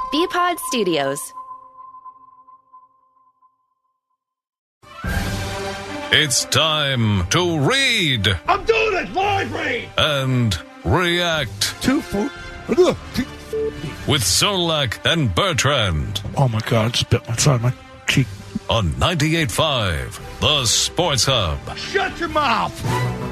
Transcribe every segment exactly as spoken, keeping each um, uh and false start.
B-Pod Studios. It's time to read. I'm doing it live read. And react. Two foot. With Solak and Bertrand. Oh my God! Spit inside my cheek. On ninety-eight point five, The Sports Hub. Shut your mouth.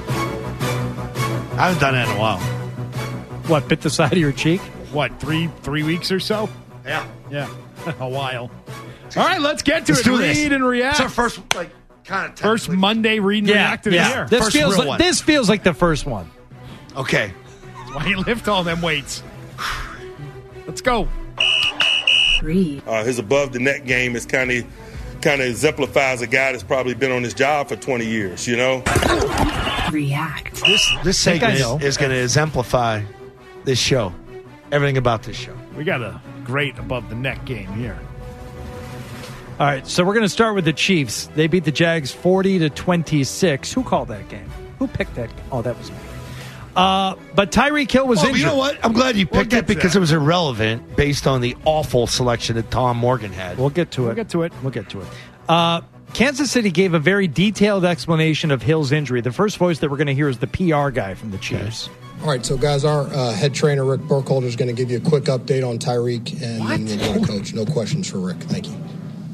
I haven't done that in a while. What, bit the side of your cheek? What, three three weeks or so? Yeah. Yeah, a while. All right, let's get to Let's it. do Read this. and react. It's our first, like, kind of First Monday read and react of the year. This First feels real like, one. this feels like the first one. Okay. That's why you lift all them weights. Let's go. Read. Uh, his above the net game is kind of kind of exemplifies a guy that's probably been on his job for twenty years, you know? React. This this segment I know. is, is going to exemplify this show. Everything about this show. We got a great above the neck game here. All right, so we're going to start with the Chiefs. They beat the Jags forty to twenty-six. Who called that game? Who picked that game? Oh, that was me. Uh, but Tyreek Hill was Well, injured. you know what? I'm glad you We'll picked get it to because that. it was irrelevant based on the awful selection that Tom Morgan had. We'll get to it. We'll get to it. We'll get to it. Uh, Kansas City gave a very detailed explanation of Hill's injury. The first voice that we're going to hear is the P R guy from the Chiefs. All right, so guys, our uh, head trainer, Rick Burkholder, is going to give you a quick update on Tyreek, and What? then we'll go to coach. No questions for Rick. Thank you.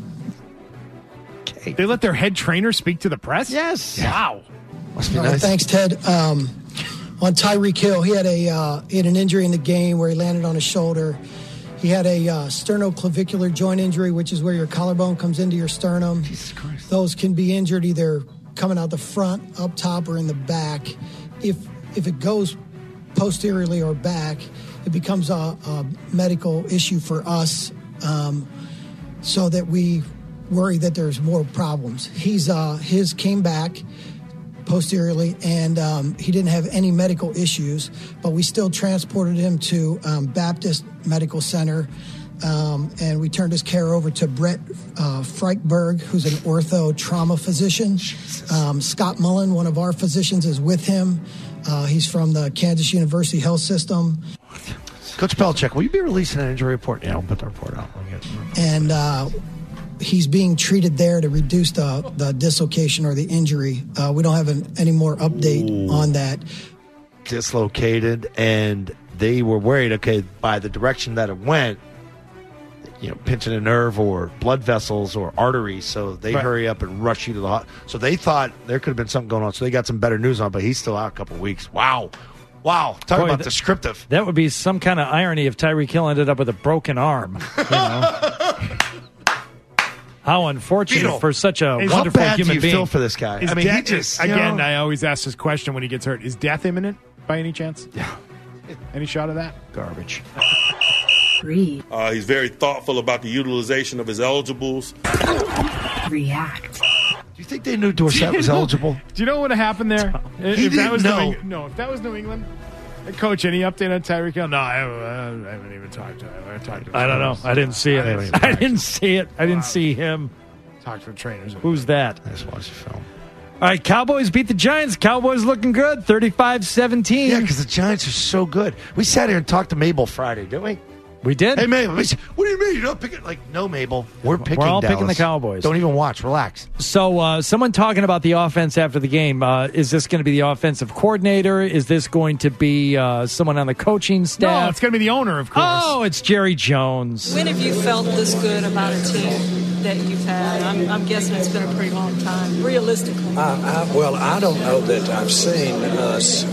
Okay. They let their head trainer speak to the press? Yes. Wow. Must be All right, nice. thanks, Ted. Um, on Tyreek Hill, he had a uh, he had an injury in the game where he landed on his shoulder. He had a uh, sternoclavicular joint injury, which is where your collarbone comes into your sternum. Jesus Christ. Those can be injured either coming out the front, up top, or in the back. If if it goes posteriorly or back, it becomes a, a medical issue for us, um, so that we worry that there's more problems. He's uh, his came back posteriorly, and um, he didn't have any medical issues, but we still transported him to um, Baptist Medical Center, um, and we turned his care over to Brett uh, Freichberg, who's an ortho trauma physician. Um, Scott Mullen, one of our physicians, is with him. Uh, he's from the Kansas University Health System. Coach Belichick, will you be releasing an injury report? Yeah, I'll put the report out. We'll get the report. And uh, he's being treated there to reduce the, the dislocation or the injury. Uh, we don't have an, any more update Ooh. on that. Dislocated, and they were worried, okay, by the direction that it went, you know, pinching a nerve or blood vessels or arteries, so they Right. hurry up and rush you to the hospital. So they thought there could have been something going on, so they got some better news on, but he's still out a couple of weeks. Wow. Wow. Talk Boy, about th- descriptive. That would be some kind of irony if Tyreek Hill ended up with a broken arm. You know? How unfortunate Beetle, for such a Is- How wonderful bad do human you being. feel for this guy? Is I mean, he death, just, you again, know, I always ask this question when he gets hurt. Is death imminent by any chance? Yeah. Any shot of that? Garbage. Read. Uh, he's very thoughtful about the utilization of his eligibles. React. do you think they knew Dorsett was eligible? Do you know what would have happened there? If He that didn't was know. New England, no, if that was New England, hey, Coach, any update on Tyreek Hill? No, I haven't, I haven't even talked to him. I talked to the I don't know. trainers. I didn't see I it. didn't I didn't see it. I didn't see him. Talked to the trainers. Who's that? I just watched the film. All right, Cowboys beat the Giants. Cowboys looking good, thirty-five seventeen. Yeah, because the Giants are so good. We sat here and talked to Mabel Friday, didn't we? We did. Hey, Mabel, we said, what do you mean you're not picking? Like, no, Mabel. We're picking all picking Dallas. the Cowboys. Don't even watch. Relax. So, uh, someone talking about the offense after the game. Uh, is this going to be the offensive coordinator? Is this going to be uh, someone on the coaching No, staff? it's going to be the owner, of course. Oh, it's Jerry Jones. When have you felt this good about a team that you've had? I'm, I'm guessing it's been a pretty long time, realistically. I, I, well, I don't know that I've seen us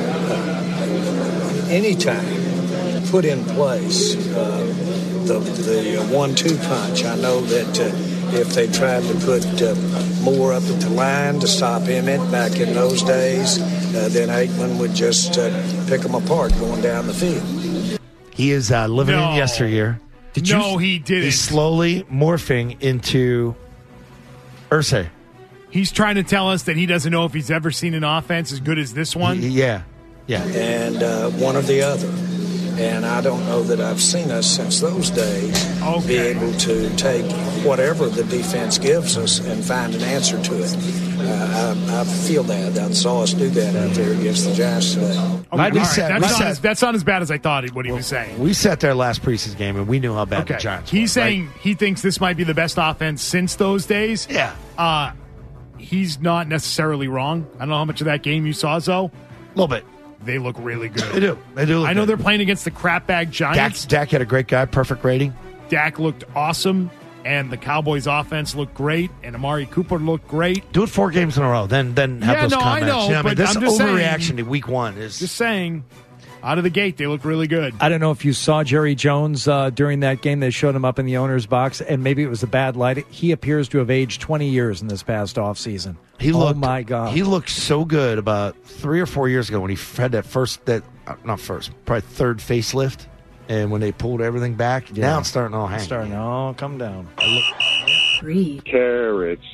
uh, any time put in place uh, the the uh, one two punch. I know that uh, if they tried to put uh, more up at the line to stop Emmett back in those days, uh, then Aikman would just uh, pick them apart going down the field. He is uh, living No. in yesteryear. Did you? No, he didn't. He's slowly morphing into Irsay. He's trying to tell us that he doesn't know if he's ever seen an offense as good as this one. Yeah, yeah. And uh, one or the other. And I don't know that I've seen us since those days Okay. be able to take whatever the defense gives us and find an answer to it. Uh, I, I feel that. I saw us do that out there against the Giants today. Okay, we all sat- right. we That's, not sat- as, that's not as bad as I thought what he was saying. We sat there last preseason game, and we knew how bad Okay. the Giants He's were, right? saying he thinks this might be the best offense since those days. Yeah. Uh, he's not necessarily wrong. I don't know how much of that game you saw, Zoe. A little bit. They look really good. They do. They do look I know good. they're playing against the crapbag Giants. Dak, Dak had a great guy, perfect rating. Dak looked awesome, and the Cowboys' offense looked great, and Amari Cooper looked great. Do it four games in a row, then then have Yeah, those no, I comments. know, You know what I mean? but This I'm just saying- overreaction to week one is Just saying, out of the gate, they look really good. I don't know if you saw Jerry Jones uh, during that game. They showed him up in the owner's box, and maybe it was a bad light. He appears to have aged twenty years in this past offseason. He looked, oh, my God. He looked so good about three or four years ago when he had that first, that uh, not first, probably third facelift, and when they pulled everything back. Yeah. Now it's starting to all hang. Starting to all come down. Read. Carrots.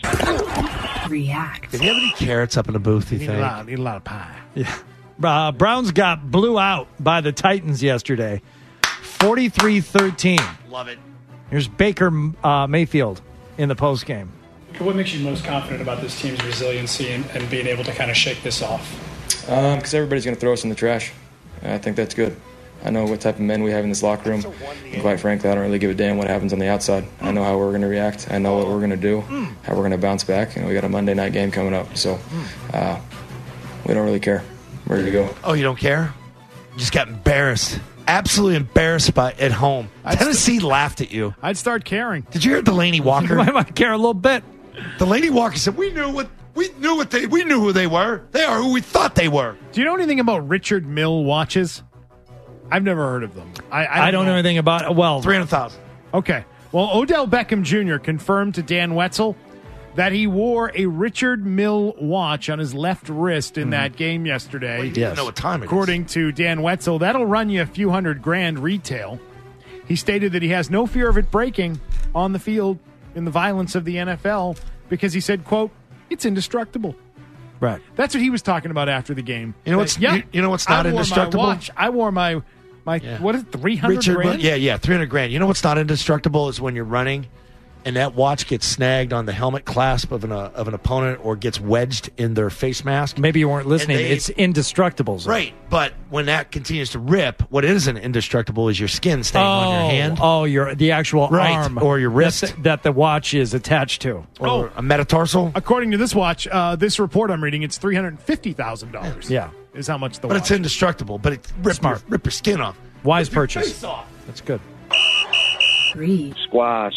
React. Did he have any carrots up in the booth, you Need a, think? lot, need a lot of pie. Yeah. Uh, Browns got blew out by the Titans yesterday, forty-three thirteen. Love it. Here's Baker uh, Mayfield in the postgame. What makes you most confident about this team's resiliency and, and being able to kind of shake this off? Because um, everybody's going to throw us in the trash. I think that's good. I know what type of men we have in this locker room. And quite frankly, I don't really give a damn what happens on the outside. I know how we're going to react. I know what we're going to do, how we're going to bounce back. And we got a Monday night game coming up. So uh, we don't really care. We're ready to go. Oh, you don't care? You just got embarrassed. Absolutely embarrassed by at home. Tennessee laughed at you. I'd start caring. Did you hear Delaney Walker? I might care a little bit. Delaney Walker said, "We knew what we knew what they we knew who they were. They are who we thought they were." Do you know anything about Richard Mille watches? I've never heard of them. I, I don't, I don't know anything about it. Well, Three hundred thousand. Okay. Well, Odell Beckham Junior confirmed to Dan Wetzel that he wore a Richard Mille watch on his left wrist in that game yesterday. Well, you didn't know what time it is. According to Dan Wetzel, that'll run you a few hundred grand retail. He stated that he has no fear of it breaking on the field in the violence of the N F L because he said, quote, it's indestructible. Right. That's what he was talking about after the game. You know what's That, yeah, you, you know what's not I wore indestructible? My watch. I wore my my Yeah. what is it, three hundred Richard, grand? yeah, yeah, three hundred grand. You know what's not indestructible is when you're running and that watch gets snagged on the helmet clasp of an uh, of an opponent or gets wedged in their face mask. Maybe you weren't listening. And they- It's indestructible. Zone. Right, but when that continues to rip, what isn't indestructible is your skin staying Oh, on your hand. oh, your the actual Right, arm or your wrist. that the, that the watch is attached to. Or Oh. a metatarsal. According to this watch, uh, this report I'm reading, it's three hundred fifty thousand dollars. Yeah. is how much the But watch. it's indestructible. But it rip Smart. your, rip your skin off. Wise Rip your purchase. face off. That's good. Read. Squash.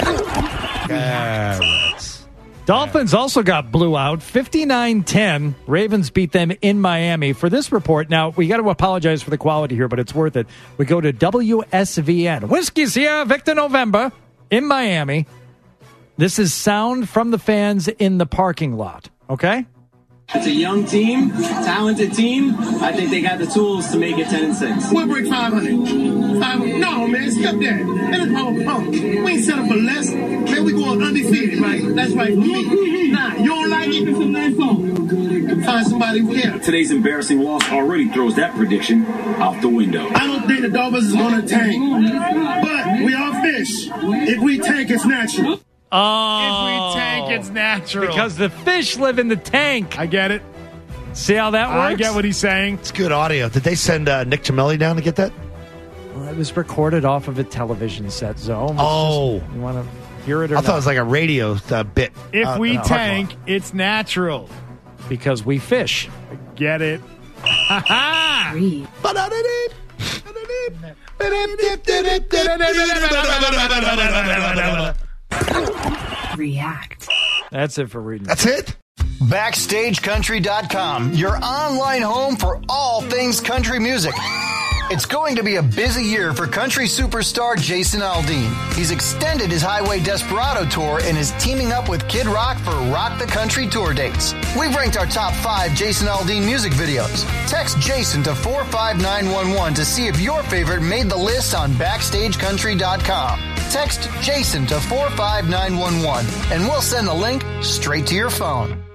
Carrots. Dolphins also got blew out, fifty-nine ten. Ravens beat them in Miami. For this report, now, we got to apologize for the quality here, but it's worth it. We go to W S V N. Whiskey Sierra Victor November in Miami. This is sound from the fans in the parking lot, okay? It's a young team, talented team. I think they got the tools to make it ten and six. We'll break five hundred. five hundred. No, man, stop that. That is all pump. We ain't set up for less. Man, we going undefeated, right? That's right for me. Nah, you don't like it? It's a nice song. Find somebody who can. Today's embarrassing loss already throws that prediction out the window. I don't think the Dolphins is going to tank. But we all fish. If we tank, it's natural. Oh. If we tank, it's natural. Because the fish live in the tank. I get it. See how that works? I get what he's saying. It's good audio. Did they send uh, Nick Cimelli down to get that? Well, it was recorded off of a television set, Zone. Oh. You want to hear it or I not? thought it was like a radio uh, bit. If uh, we uh, tank, it's natural. Because we fish. Get it? Read. React. That's it for reading. That's it? Backstage Country dot com, your online home for all things country music. It's going to be a busy year for country superstar Jason Aldean. He's extended his Highway Desperado tour and is teaming up with Kid Rock for Rock the Country tour dates. We've ranked our top five Jason Aldean music videos. Text Jason to four five nine one one to see if your favorite made the list on Backstage Country dot com. Text Jason to four five nine one one and we'll send the link straight to your phone.